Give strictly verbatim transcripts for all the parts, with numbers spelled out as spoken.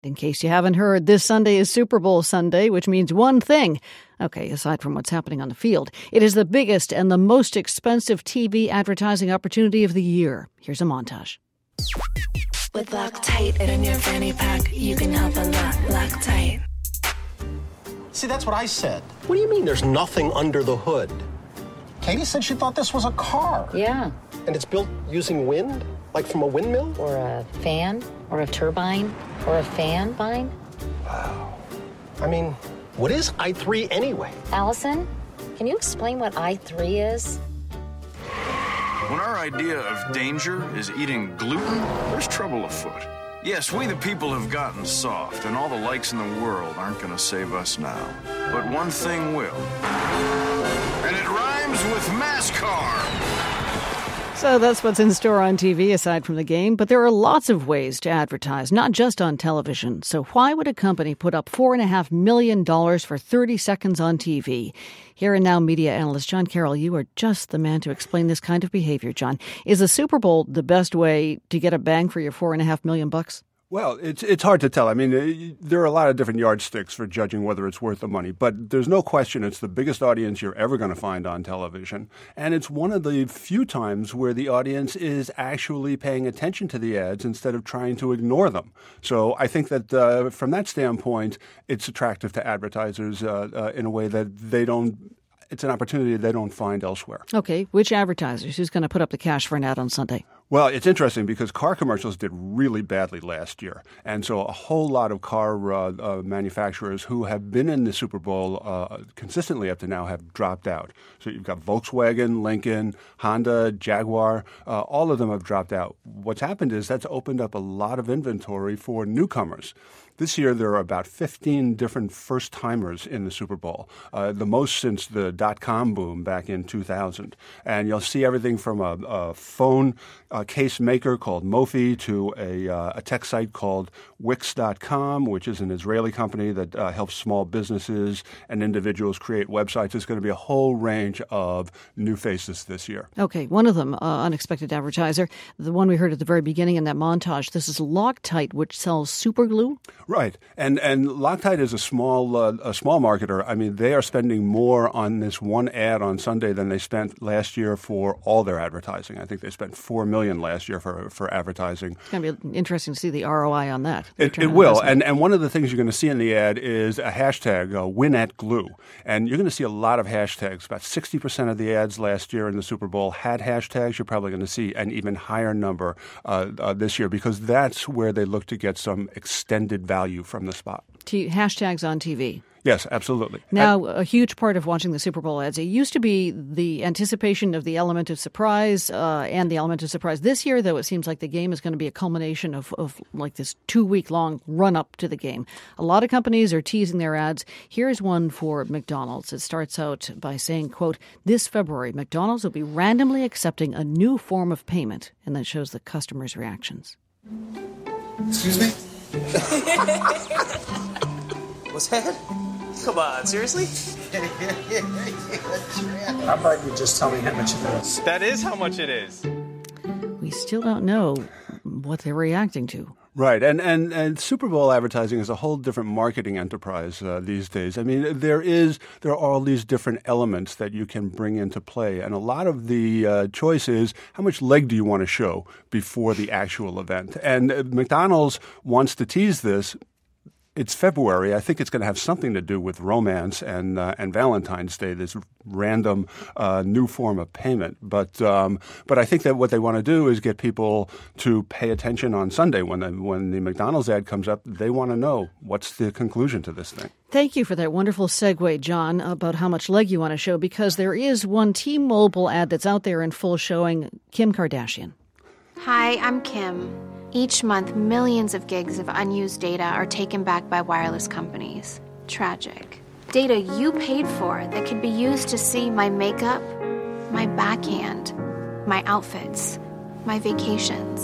In case you haven't heard, this Sunday is Super Bowl Sunday, which means one thing. Okay, aside from what's happening on the field, it is the biggest and the most expensive T V advertising opportunity of the year. Here's a montage. With Loctite in your fanny pack, you can help a lot. Loctite. See, that's what I said. What do you mean there's nothing under the hood? Katie said she thought this was a car. Yeah. And it's built using wind? Like from a windmill? Or a fan? Or a turbine? Or a fan vine? Wow. I mean, what is I three anyway? Allison, can you explain what I three is? When our idea of danger is eating gluten, there's trouble afoot. Yes, we the people have gotten soft, and all the likes in the world aren't going to save us now. But one thing will. And it rhymes with MASCAR. So that's what's in store on T V aside from the game, but there are lots of ways to advertise, not just on television. So why would a company put up four point five million dollars for thirty seconds on T V? Here and now media analyst John Carroll, you are just the man to explain this kind of behavior, John. Is the Super Bowl the best way to get a bang for your four and a half million bucks? Well, it's it's hard to tell. I mean, there are a lot of different yardsticks for judging whether it's worth the money. But there's no question it's the biggest audience you're ever going to find on television. And it's one of the few times where the audience is actually paying attention to the ads instead of trying to ignore them. So I think that uh, from that standpoint, it's attractive to advertisers uh, uh, in a way that they don't – it's an opportunity they don't find elsewhere. Okay. Which advertisers? Who's going to put up the cash for an ad on Sunday? Well, it's interesting because car commercials did really badly last year. And so a whole lot of car uh, uh, manufacturers who have been in the Super Bowl uh, consistently up to now have dropped out. So you've got Volkswagen, Lincoln, Honda, Jaguar. Uh, all of them have dropped out. What's happened is that's opened up a lot of inventory for newcomers. This year, there are about fifteen different first-timers in the Super Bowl, uh, the most since the dot-com boom back in two thousand. And you'll see everything from a, a phone uh, case maker called Mophie to a, uh, a tech site called Wix dot com, which is an Israeli company that uh, helps small businesses and individuals create websites. There's going to be a whole range of new faces this year. Okay, one of them, uh, unexpected advertiser, the one we heard at the very beginning in that montage, this is Loctite, which sells super glue? Right, and and Loctite is a small uh, a small marketer. I mean, they are spending more on this one ad on Sunday than they spent last year for all their advertising. I think they spent four million dollars last year for for advertising. It's going to be interesting to see the R O I on that. It, it will, and and one of the things you're going to see in the ad is a hashtag, uh, Win at Glue, and you're going to see a lot of hashtags. About sixty percent of the ads last year in the Super Bowl had hashtags. You're probably going to see an even higher number uh, uh, this year because that's where they look to get some extended value from the spot. T- hashtags on T V. Yes, absolutely. Now, I, a huge part of watching the Super Bowl ads, it used to be the anticipation of the element of surprise uh, and the element of surprise. This year, though, it seems like the game is going to be a culmination of, of like this two-week-long run-up to the game. A lot of companies are teasing their ads. Here's one for McDonald's. It starts out by saying, quote, this February, McDonald's will be randomly accepting a new form of payment, and then shows the customers' reactions. Excuse me? What's that? Come on, seriously? How about you just tell me how much it is? That is how much it is. We still don't know what they're reacting to. Right, and, and, and Super Bowl advertising is a whole different marketing enterprise uh, these days. I mean, there is there are all these different elements that you can bring into play, and a lot of the uh, choice is how much leg do you want to show before the actual event. And uh, McDonald's wants to tease this. It's February. I think it's going to have something to do with romance and uh, and Valentine's Day, this random uh, new form of payment. But um, but I think that what they want to do is get people to pay attention on Sunday when the, when the McDonald's ad comes up. They want to know what's the conclusion to this thing. Thank you for that wonderful segue, John, about how much leg you want to show, because there is one T-Mobile ad that's out there in full showing Kim Kardashian. Hi, I'm Kim. Each month, millions of gigs of unused data are taken back by wireless companies. Tragic. Data you paid for that could be used to see my makeup, my backhand, my outfits, my vacations.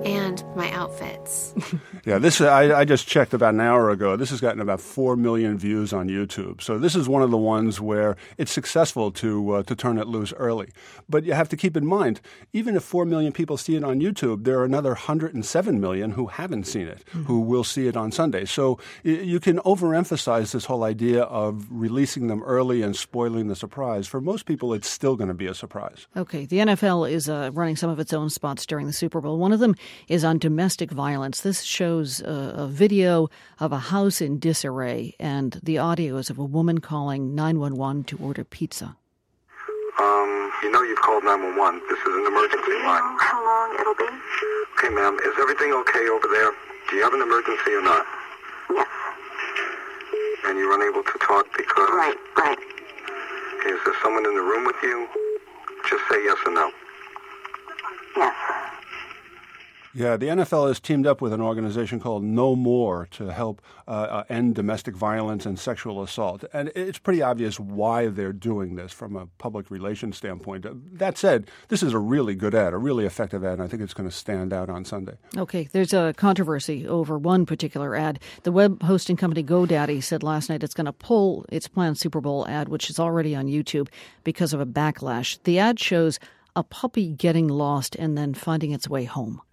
and my outfits. Yeah, this I, I just checked about an hour ago. This has gotten about four million views on YouTube. So this is one of the ones where it's successful to uh, to turn it loose early. But you have to keep in mind, even if four million people see it on YouTube, there are another one hundred seven million who haven't seen it, mm-hmm. who will see it on Sunday. So y- you can overemphasize this whole idea of releasing them early and spoiling the surprise. For most people, it's still going to be a surprise. Okay, the N F L is uh, running some of its own spots during the Super Bowl. One of them is on domestic violence. This shows uh, a video of a house in disarray, and the audio is of a woman calling nine one one to order pizza. Um, you know you've called nine one one. This is an emergency line. How long it'll be? Okay, ma'am. Is everything okay over there? Do you have an emergency or not? Yes. And you're unable to talk because... Right, right. Is there someone in the room with you? Just say yes or no. Yes. Yeah, the N F L has teamed up with an organization called No More to help uh, uh, end domestic violence and sexual assault. And it's pretty obvious why they're doing this from a public relations standpoint. That said, this is a really good ad, a really effective ad, and I think it's going to stand out on Sunday. Okay, there's a controversy over one particular ad. The web hosting company GoDaddy said last night it's going to pull its planned Super Bowl ad, which is already on YouTube, because of a backlash. The ad shows a puppy getting lost and then finding its way home.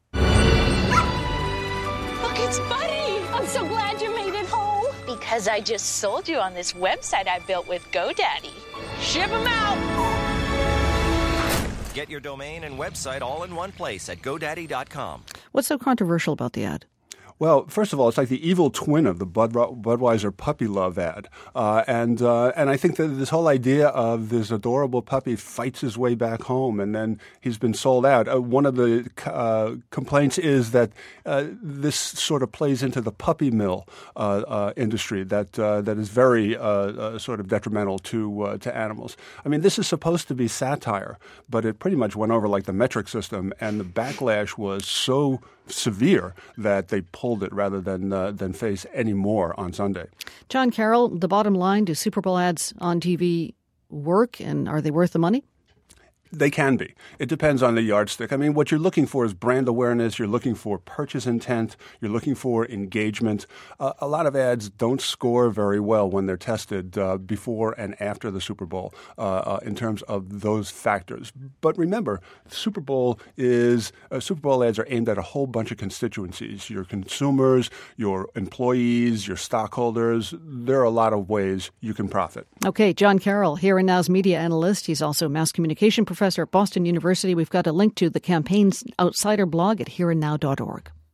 It's Buddy! I'm so glad you made it home. Because I just sold you on this website I built with GoDaddy. Ship them out! Get your domain and website all in one place at GoDaddy dot com. What's so controversial about the ad? Well, first of all, it's like the evil twin of the Bud- Budweiser puppy love ad. Uh, and uh, and I think that this whole idea of this adorable puppy fights his way back home and then he's been sold out. Uh, one of the uh, complaints is that uh, this sort of plays into the puppy mill uh, uh, industry that uh, that is very uh, uh, sort of detrimental to uh, to animals. I mean, this is supposed to be satire, but it pretty much went over like the metric system, and the backlash was so severe that they pulled it rather than uh, than face any more on Sunday. John Carroll, the bottom line, do Super Bowl ads on T V work, and are they worth the money? They can be. It depends on the yardstick. I mean, what you're looking for is brand awareness. You're looking for purchase intent. You're looking for engagement. Uh, a lot of ads don't score very well when they're tested uh, before and after the Super Bowl uh, uh, in terms of those factors. But remember, the Super Bowl is uh, Super Bowl ads are aimed at a whole bunch of constituencies: your consumers, your employees, your stockholders. There are a lot of ways you can profit. Okay, John Carroll, Here and Now's media analyst. He's also a mass communication professor at Boston University. We've got a link to the Campaigns Outsider blog at here and now dot org.